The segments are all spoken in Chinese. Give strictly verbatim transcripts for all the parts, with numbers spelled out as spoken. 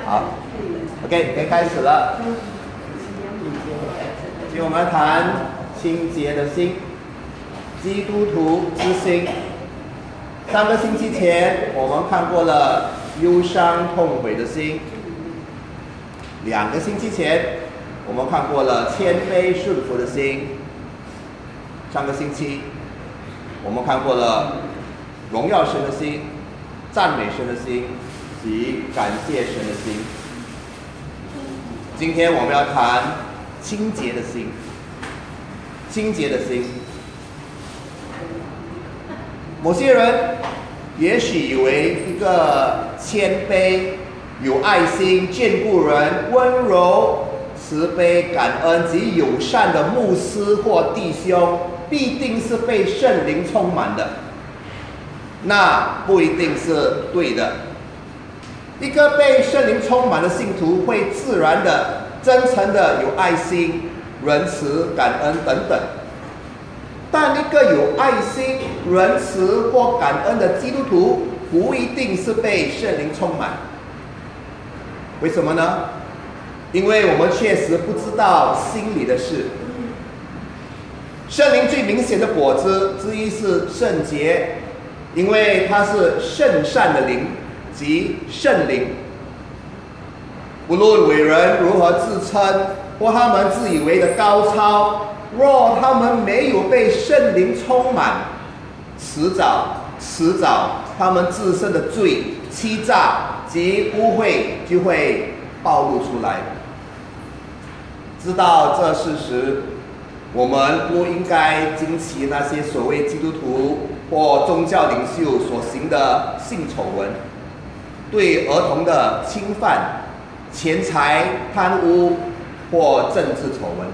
好 ，OK， 可以开始了。今天我们谈清洁的心，基督徒之心。三个星期前，我们看过了忧伤痛悔的心；两个星期前，我们看过了谦卑顺服的心；上个星期，我们看过了荣耀神的心、赞美神的心及感谢神的心。今天我们要谈清洁的心，清洁的心。某些人也许以为一个谦卑、有爱心、眷顾人、温柔、慈悲、感恩及友善的牧师或弟兄，必定是被圣灵充满的。那不一定是对的。一个被圣灵充满的信徒会自然的、真诚的有爱心、仁慈、感恩等等。但一个有爱心、仁慈或感恩的基督徒，不一定是被圣灵充满。为什么呢？因为我们确实不知道心里的事。圣灵最明显的果子之一是圣洁，因为它是圣善的灵及圣灵。无论伟人如何自称，或他们自以为的高超，若他们没有被圣灵充满，迟早迟早他们自身的罪、欺诈及污秽就会暴露出来。知道这事实，我们不应该惊奇那些所谓基督徒或宗教领袖所行的性丑闻，对儿童的侵犯、钱财贪污或政治丑闻。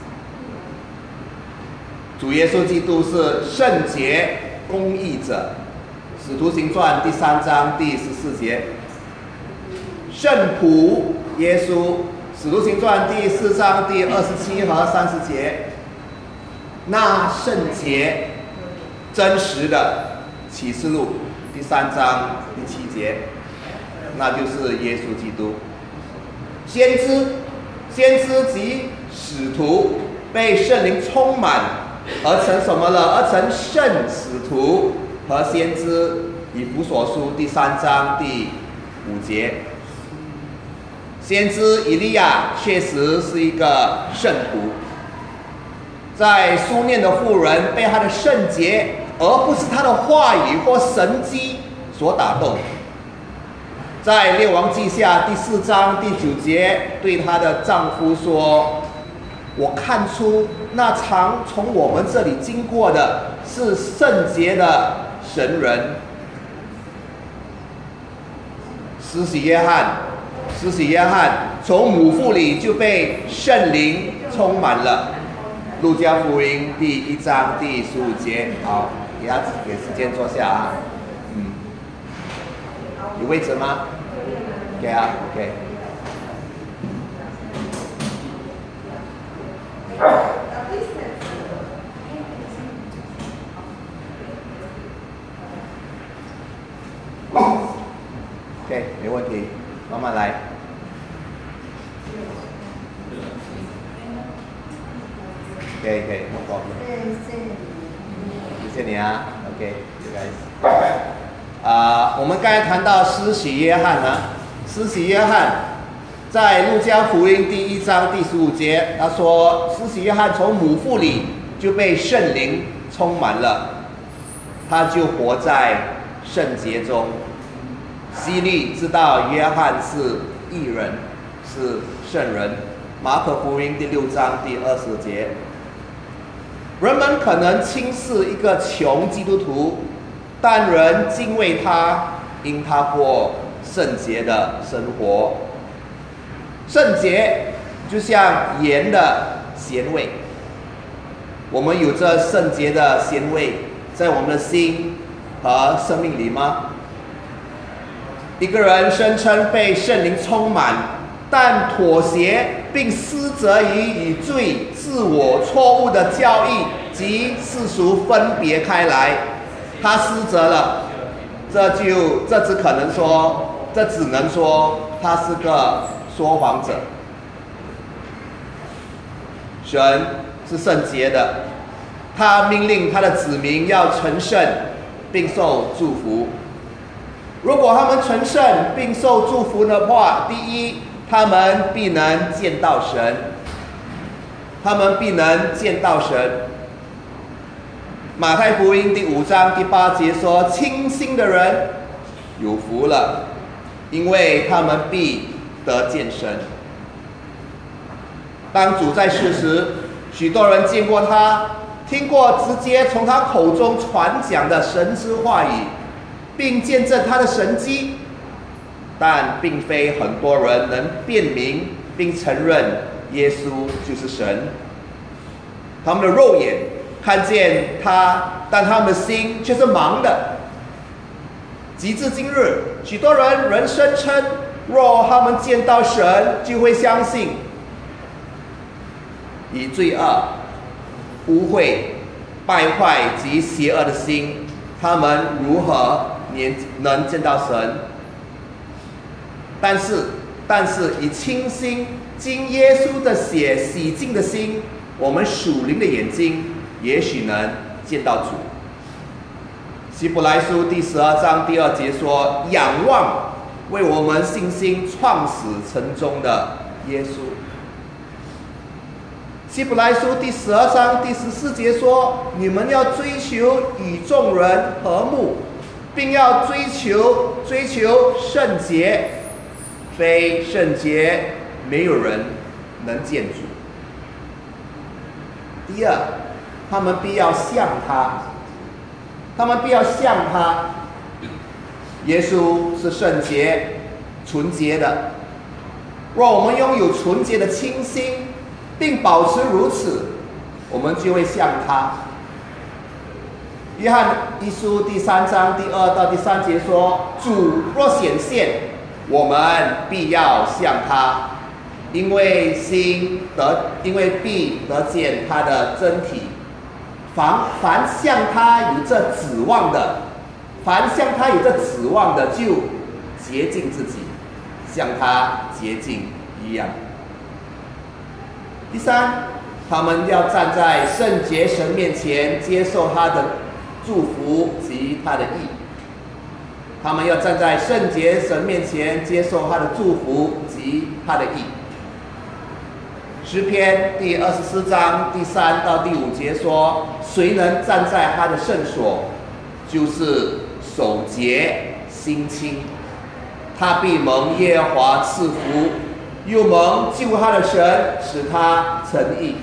主耶稣基督是圣洁公义者，使徒行传第三章第十四节。圣仆耶稣，使徒行传第四章第二十七和三十节。那圣洁真实的启示录第三章第七节，那就是耶稣基督。先知先知及使徒被圣灵充满而成什么了？而成圣使徒和先知，以弗所书第三章第五节。先知以利亚确实是一个圣徒，在书念的妇人被他的圣洁，而不是他的话语或神迹所打动。在列王记下第四章第九节，对她的丈夫说：我看出那常从我们这里经过的是圣洁的神人。施洗约翰，施洗约翰从母腹里就被圣灵充满了。路加福音第一章第十五节。好，给他给时间坐下啊。嗯，有位置吗？给啊 ，OK。OK， 没问题，慢慢来。可以可以 ，no problem。谢谢你啊 ，OK，you guys。啊，我们刚才谈到施洗约翰呢，施洗约翰在路加福音第一章第十五节，他说施洗约翰从母腹里就被圣灵充满了，他就活在圣洁中。希律知道约翰是义人，是圣人。马可福音第六章第二十节，人们可能轻视一个穷基督徒，但人敬畏他，因他过圣洁的生活。圣洁就像盐的咸味，我们有着圣洁的咸味在我们的心和生命里吗？一个人声称被圣灵充满，但妥协并施责于与罪、自我、错误的教义及世俗分别开来，他施责了，这就这只可能说这只能说他是个说谎者。神是圣洁的，他命令他的子民要成圣，并受祝福。如果他们成圣并受祝福的话，第一，他们必能见到神，他们必能见到神。马太福音第五章第八节说：“清心的人有福了，因为他们必得见神。”当主在世时，许多人见过他，听过直接从他口中传讲的神之话语，并见证他的神迹，但并非很多人能辨明并承认耶稣就是神。他们的肉眼看见他，但他们的心却是盲的。及至今日，许多人仍声称，若他们见到神，就会相信。以罪恶、污秽、败坏及邪恶的心，他们如何能见到神？但是，但是以清心经耶稣的血洗净的心，我们属灵的眼睛也许能见到主。希伯来书第十二章第二节说：“仰望为我们信心创始成终的耶稣。”希伯来书第十二章第十四节说：“你们要追求与众人和睦，并要追求追求圣洁，非圣洁，没有人能见主。”第二，他们必要像他，他们必要像他。耶稣是圣洁、纯洁的。若我们拥有纯洁的清心，并保持如此，我们就会像他。约翰一书第三章第二到第三节说：“主若显现，我们必要像他，因为心得，因为必得见他的真体。凡凡向他有这指望的，凡向他有这指望的，就洁净自己，像他洁净一样。”第三，他们要站在圣洁神面前，接受他的祝福及他的义。他们要站在圣洁神面前，接受他的祝福及他的义。诗篇第二十四章第三到第五节说：“谁能站在他的圣所？就是手洁心清，他必蒙耶和华赐福，又蒙救他的神使他成义。”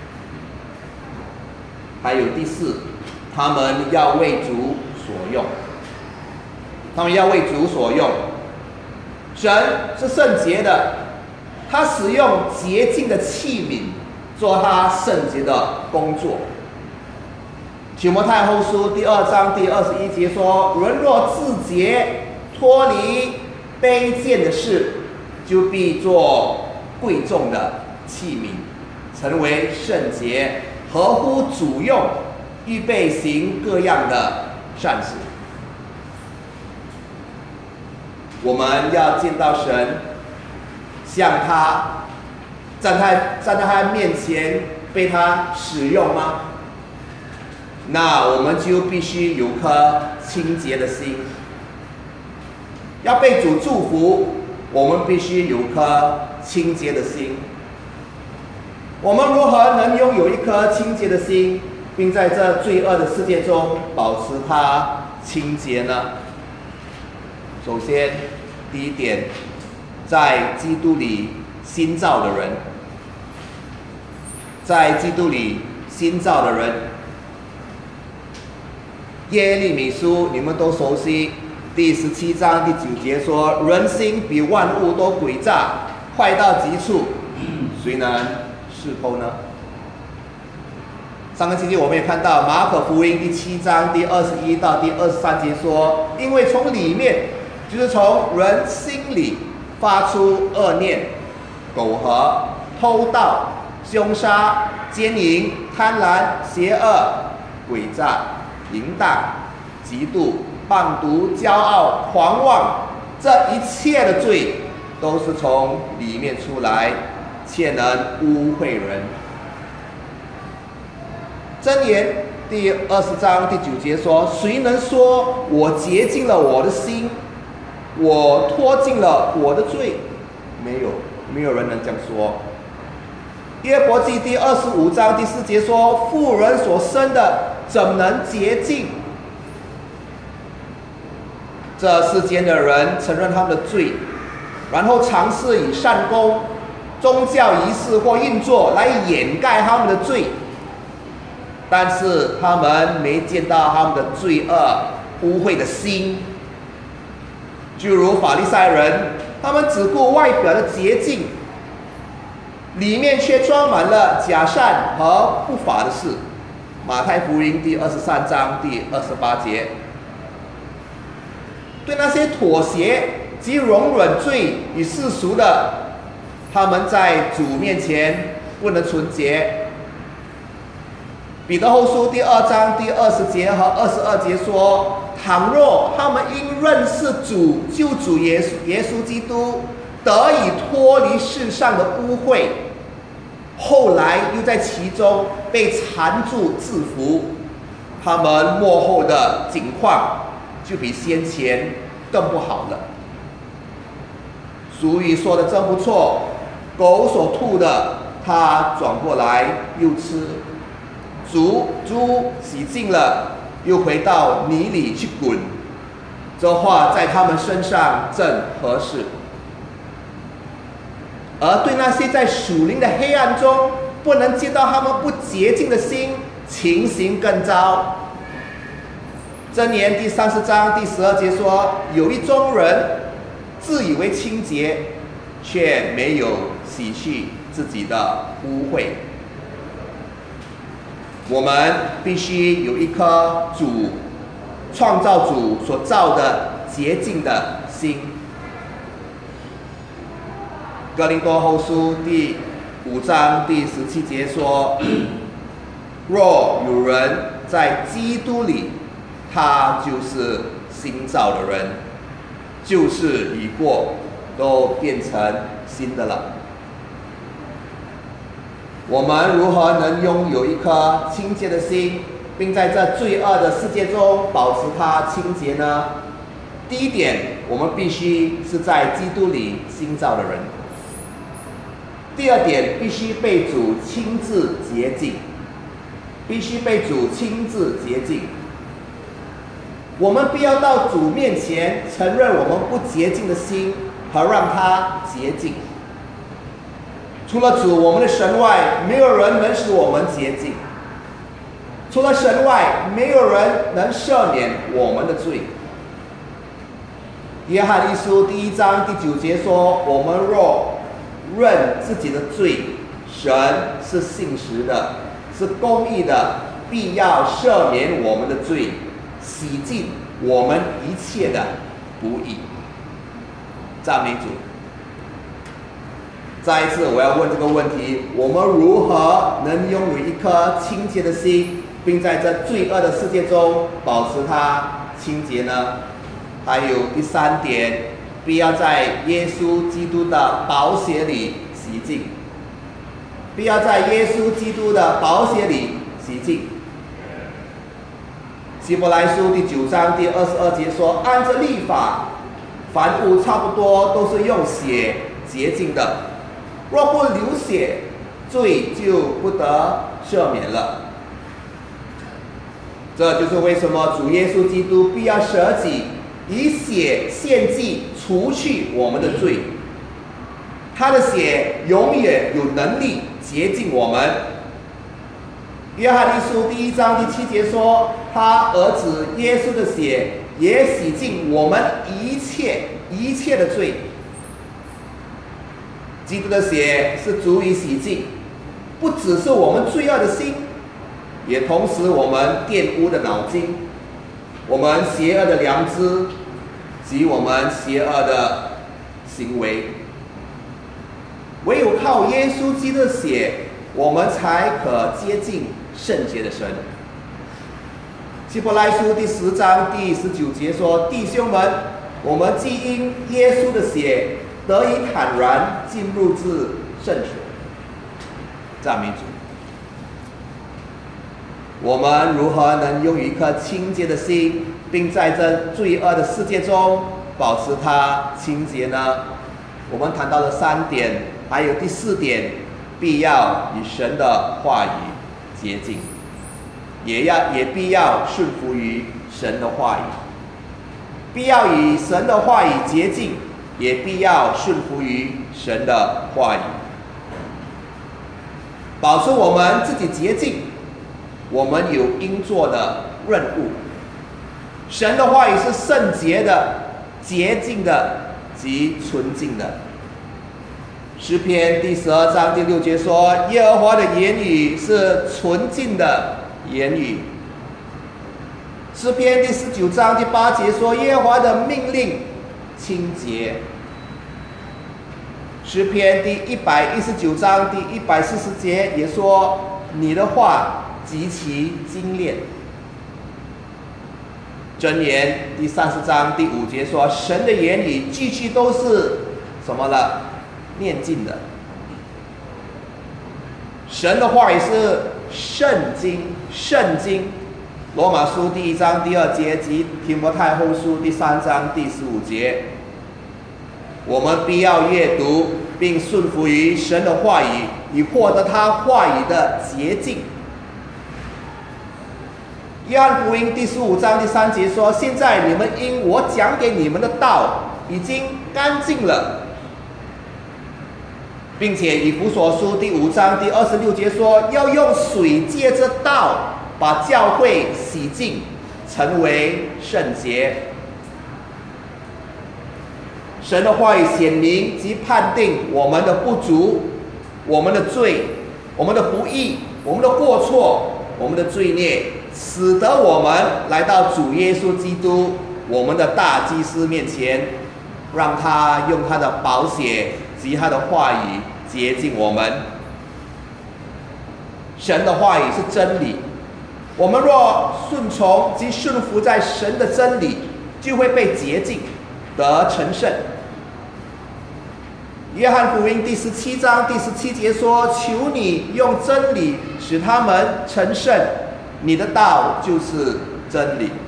还有第四，他们要为主所用，他们要为主所用。神是圣洁的，他使用洁净的器皿做他圣洁的工作。提摩太后书第二章第二十一节说：“人若自洁，脱离卑贱的事，就必做贵重的器皿，成为圣洁，合乎主用，预备行各样的善事。”我们要见到神，像他站在站在他面前被他使用吗？那我们就必须有颗清洁的心。要被主祝福，我们必须有颗清洁的心。我们如何能拥有一颗清洁的心，并在这罪恶的世界中保持它清洁呢？首先，第一点，在基督里新造的人，在基督里新造的人。耶利米书你们都熟悉，第十七章第九节说：“人心比万物都诡诈，坏到极处，谁能识透呢？”上个星期我们也看到马可福音第七章第二十一到第二十三节说：“因为从里面，就是从人心里发出恶念、苟合、偷盗、凶杀、奸淫、贪婪、邪恶、诡诈、淫荡、嫉妒、棒毒、骄傲、狂妄， 这一切的罪都是从里面出来，且能污秽人。箴言第二十章第九节说：谁能说我洁净了我的心，我脱尽了我的罪？没有，没有人能这样说。约伯记第二十五章第四节说：妇人所生的怎能洁净？这世间的人承认他们的罪，然后尝试以善功、宗教仪式或运作来掩盖他们的罪，但是他们没见到他们的罪恶污秽的心。就如法利赛人，他们只顾外表的洁净，里面却装满了假善和不法的事。马太福音第二十三章第二十八节。对那些妥协及容忍罪与世俗的，他们在主面前不能纯洁。彼得后书第二章第二十节和二十二节说：倘若他们因认识主救主耶稣耶稣基督，得以脱离世上的污秽，后来又在其中被缠住制服，他们末后的境况就比先前更不好了。俗语说的真不错，狗所吐的，它转过来又吃；猪猪洗净了，又回到泥里去滚。这话在他们身上正合适。而对那些在属灵的黑暗中不能见到他们不洁净的心，情形更糟。箴言第三十章第十二节说：有一种人自以为清洁，却没有洗去自己的污秽。我们必须有一颗主创造主所造的洁净的心。哥林多后书第五章第十七节说：若有人在基督里，他就是新造的人，旧事已过，都变成新的了。我们如何能拥有一颗清洁的心，并在这罪恶的世界中保持它清洁呢？第一点，我们必须是在基督里新造的人。第二点，必须被主亲自洁净，必须被主亲自洁净。我们必要到主面前承认我们不洁净的心，和让它洁净。除了主我们的神外，没有人能使我们洁净。除了神外，没有人能赦免我们的罪。约翰一书第一章第九节说：我们若认自己的罪，神是信实的，是公义的，必要赦免我们的罪，洗净我们一切的不义。赞美主。再一次我要问这个问题：我们如何能拥有一颗清洁的心，并在这罪恶的世界中保持它清洁呢？还有第三点，必要在耶稣基督的宝血里洗净，必要在耶稣基督的宝血里洗净。希伯来书第九章第二十二节说：按着律法，凡物差不多都是用血洁净的，若不流血，罪就不得赦免了。这就是为什么主耶稣基督必要舍己，以血献祭，除去我们的罪。他的血永远有能力洁净我们。约翰一书第一章第七节说：他儿子耶稣的血也洗净我们一切一切的罪。基督的血是足以洗净，不只是我们罪恶的心，也同时我们玷污的脑筋，我们邪恶的良知及我们邪恶的行为。唯有靠耶稣基督的血，我们才可接近圣洁的神。希伯来书第十章第十九节说：弟兄们， 我们既因耶稣的血得以坦然进入至圣所。赞美主！我们如何能用一颗清洁的心，并在这罪恶的世界中保持它清洁呢？我们谈到了三点，还有第四点，必要以神的话语洁净，也要也必要顺服于神的话语。必要以神的话语洁净，也必要顺服于神的话语。保持我们自己洁净，我们有应做的任务。神的话语是圣洁的、洁净的及纯净的。诗篇第十二章第六节说：“耶和华的言语是纯净的言语。”诗篇第十九章第八节说：“耶和华的命令清洁。”诗篇第一百一十九章第一百四十节也说：“你的话极其精炼。”箴言第三十章第五节说：“神的言语句句都是什么了？念经的。”神的话语是圣经，圣经。罗马书第一章第二节及提摩太后书第三章第十五节，我们必要阅读并顺服于神的话语，以获得他话语的洁净。约翰福音第十五章第三节说：“现在你们因我讲给你们的道已经干净了。”并且以弗所书第五章第二十六节说：“要用水借着道把教会洗净，成为圣洁。”神的话语显明及判定我们的不足、我们的罪、我们的不义、我们的过错、我们的罪孽，使得我们来到主耶稣基督我们的大祭司面前，让他用他的宝血及他的话语洁净我们。神的话语是真理，我们若顺从及顺服在神的真理，就会被洁净，得成圣。约翰福音第十七章第十七节说：“求你用真理使他们成圣，你的道就是真理。”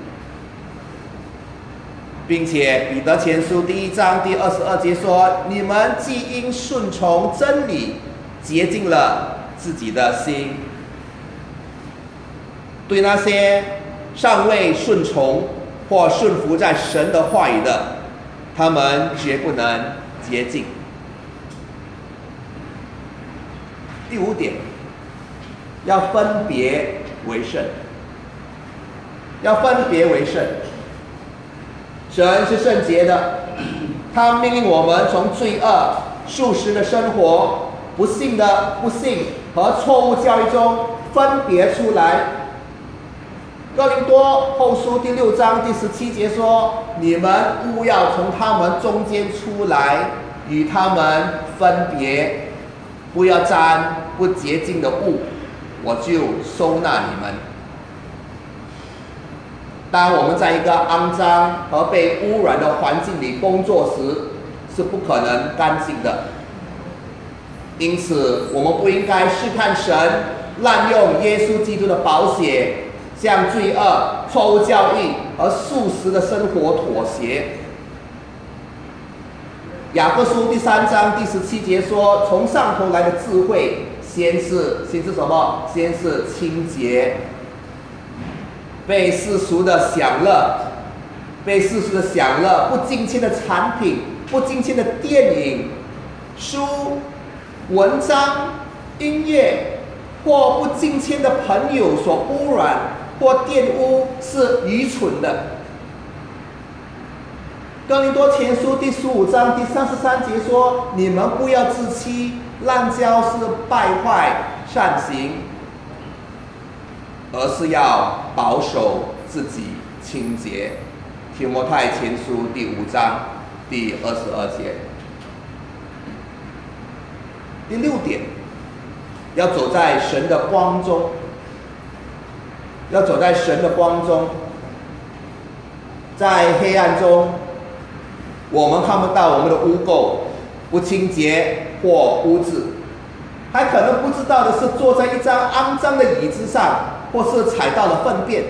并且彼得前书第一章第二十二节说：“你们既因顺从真理，洁净了自己的心。”对那些尚未顺从或顺服在神的话语的，他们绝不能洁净。第五点，要分别为圣。要分别为圣。神是圣洁的，他命令我们从罪恶、素食的生活、不信的不信和错误教育中分别出来。哥林多后书第六章第十七节说：“你们务要从他们中间出来，与他们分别，不要沾不洁净的物，我就收纳你们。”当我们在一个肮脏和被污染的环境里工作时，是不可能干净的。因此，我们不应该试探神滥用耶稣基督的宝血，向罪恶、错误教育和素食的生活妥协。雅各书第三章第十七节说：“从上头来的智慧，先是先是什么？先是清洁。被世俗的享乐，被世俗的享乐、不敬虔的产品、不敬虔的电影、书、文章、音乐，或不敬虔的朋友所污染或玷污，是愚蠢的。”哥林多前书第十五章第三十三节说：“你们不要自欺，滥交是败坏善行，而是要保守自己清洁。”提摩太前书第五章第二十二节。第六点，要走在神的光中，要走在神的光中，在黑暗中我们看不到我们的污垢、不清洁或污渍，还可能不知道的是，坐在一张肮脏的椅子上，或是踩到了粪便。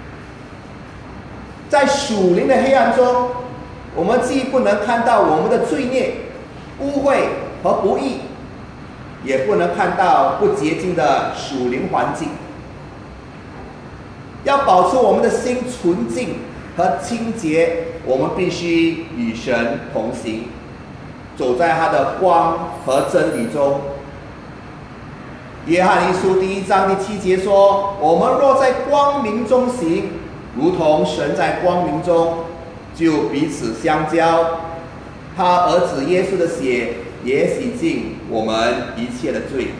在属灵的黑暗中，我们既不能看到我们的罪孽、污秽和不义，也不能看到不洁净的属灵环境。要保持我们的心纯净和清洁，我们必须与神同行，走在他的光和真理中。约翰一书第一章第七节说：我们若在光明中行，如同神在光明中，就彼此相交。他儿子耶稣的血也洗净我们一切的罪。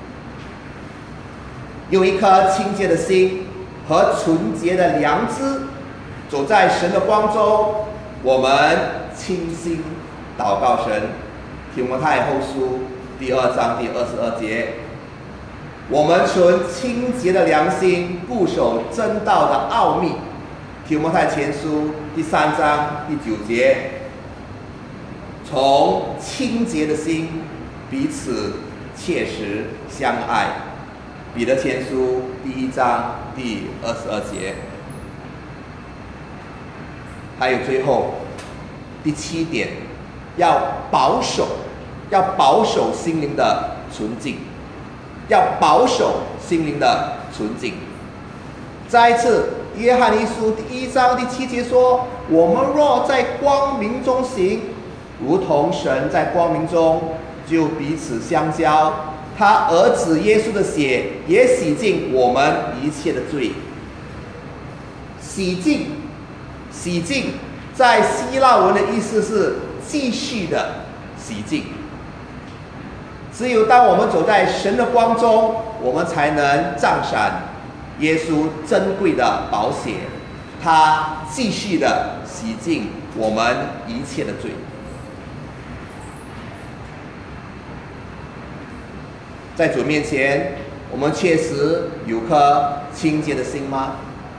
用一颗清洁的心和纯洁的良知，走在神的光中，我们倾心祷告神。提摩太后书第二章第二十二节，我们存清洁的良心，固守真道的奥秘。提摩太前书第三章第九节，从清洁的心彼此切实相爱。彼得前书第一章第二十二节。还有最后第七点，要保守，要保守心灵的纯净，要保守心灵的纯净。再一次，约翰一书第一章第七节说：我们若在光明中行，如同神在光明中，就彼此相交。他儿子耶稣的血也洗净我们一切的罪。洗净，洗净，在希腊文的意思是继续的洗净。只有当我们走在神的光中，我们才能赞赏耶稣珍贵的宝血，他继续的洗净我们一切的罪。在主面前，我们确实有颗清洁的心吗？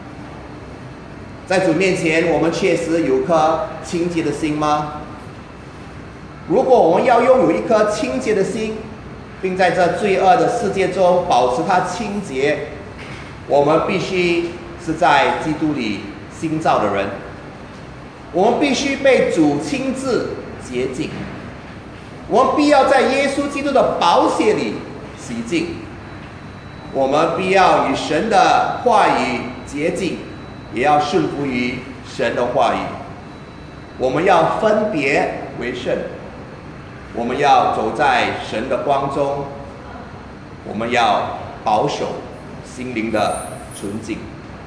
在主面前，我们确实有颗清洁的心吗？如果我们要拥有一颗清洁的心，并在这罪恶的世界中保持它清洁，我们必须是在基督里新造的人。我们必须被主亲自洁净，我们必要在耶稣基督的宝血里洗净，我们必要与神的话语洁净，也要顺服于神的话语。我们要分别为圣，我们要走在神的光中，我们要保守心灵的纯净。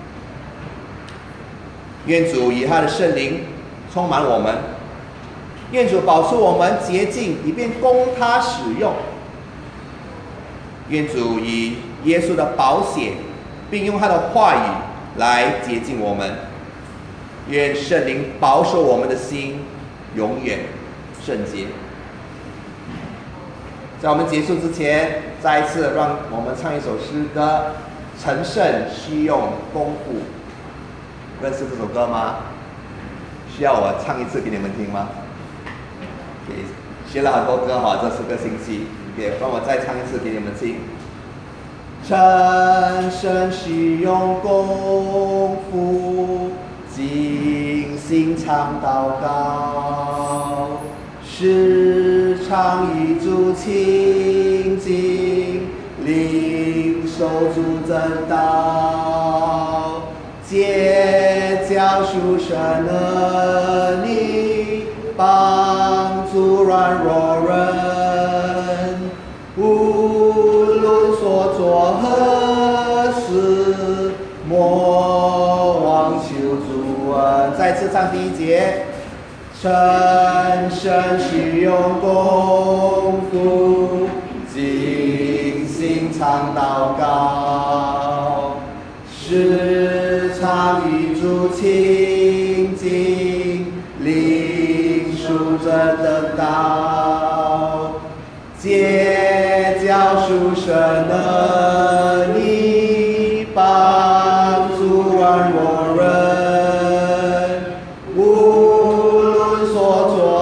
愿主以他的圣灵充满我们，愿主保持我们洁净，以便供他使用。愿主以耶稣的宝血，并用他的话语来洁净我们。愿圣灵保守我们的心永远圣洁。在我们结束之前，再一次让我们唱一首诗歌：成圣需用功夫。认识这首歌吗？需要我唱一次给你们听吗？给学了很多歌哈，这四个星期，也帮我再唱一次给你们听。成圣需用功夫，尽心常祷告，时常与主亲近，领受主真道，借教属神能力，帮助软弱人，无论所作何事，莫忘求主恩。再次唱第一节：成圣需用功夫，尽心常祷告，时常与主亲近，领受真的道，借教属神能力，帮助软弱人，无论所作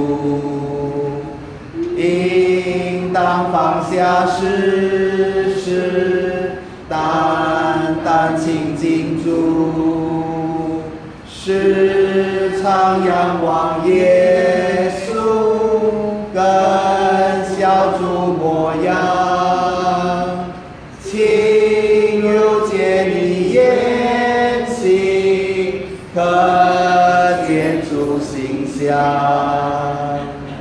主，应当放下世事，单单亲近主，时常仰望耶稣，跟小主模样，亲又见你言行，可见主形象，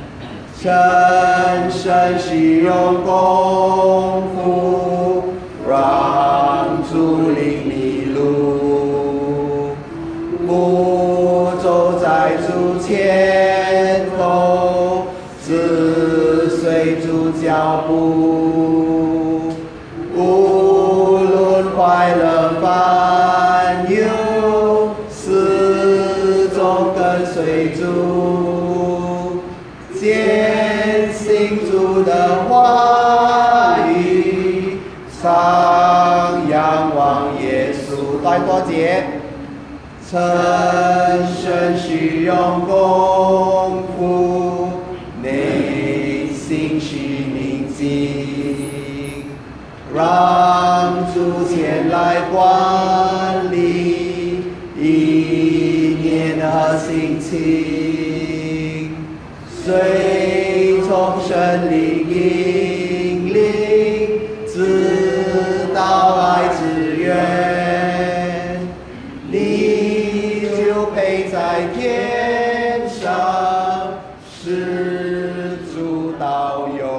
深深需用功夫，让主领你路，不走在主前头，只随主脚步，无论快乐烦忧，始终跟随主，坚信主的话语，常仰望耶稣。第多节，诚深需用功夫，内心需宁静，让主前来管理意念和心情，随从神灵引领，直到爱之源，你就配在天上，使主到永